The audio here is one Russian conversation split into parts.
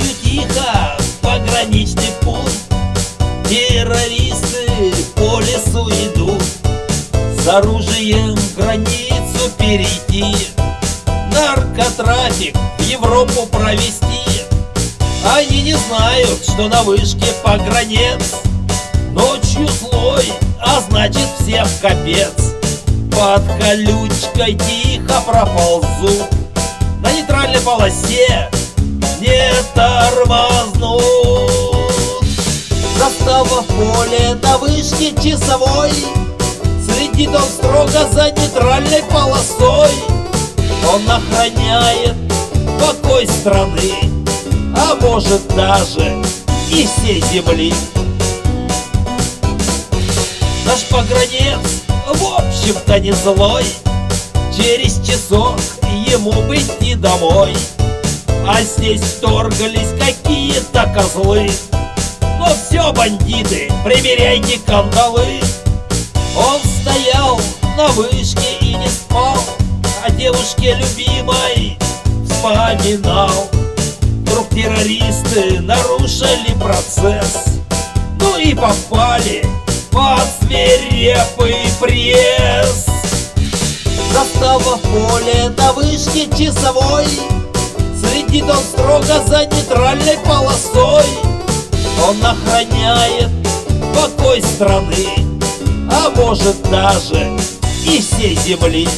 ночью тихо пограничный пункт. Террористы по лесу идут, с оружием границу перейти, наркотрафик в Европу провести. Они не знают, что на вышке погранец ночью злой, а значит всем капец. Под колючкой тихо проползут, на нейтральной полосе не тормознут. Застава в поле на вышке часовой, следит он строго за нейтральной полосой. Он охраняет покой страны, а может даже и всей земли. Наш погранец в общем-то не злой, через часок ему бы идти домой. А здесь вторгались какие-то козлы, но все, бандиты, примеряйте кандалы. Он стоял на вышке и не спал, о девушке любимой вспоминал. Вдруг террористы нарушили процесс, ну и попали под свирепый пресс. Застава в поле на вышке часовой, следит он строго за нейтральной полосой. Он охраняет покой страны, а может даже и всей земли.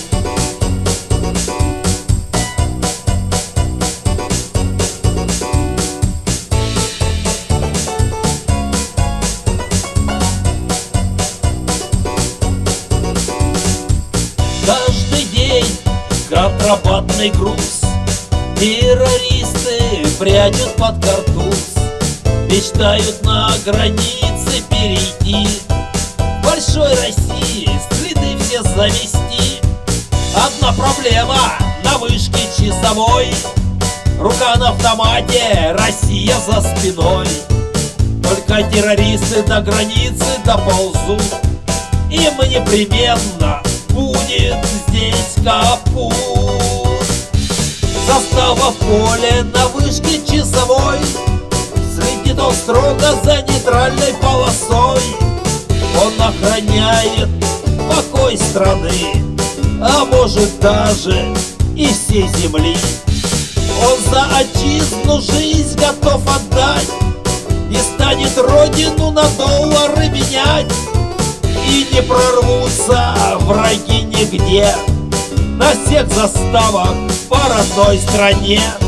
Каждый день контрабандный груз террористы прячут под картуз, мечтают на границе перейти, в большой России следы все завести. Одна проблема на вышке часовой, рука на автомате, Россия за спиной. Только террористы до границы доползут, им непременно будет здесь капут. Застава в поле на вышке часовой, следит он строго за нейтральной полосой. Он охраняет покой страны, а может даже и всей земли. Он за отчизну жизнь готов отдать, не станет родину на доллары менять. И не прорвутся враги нигде, на всех заставах по родной стране.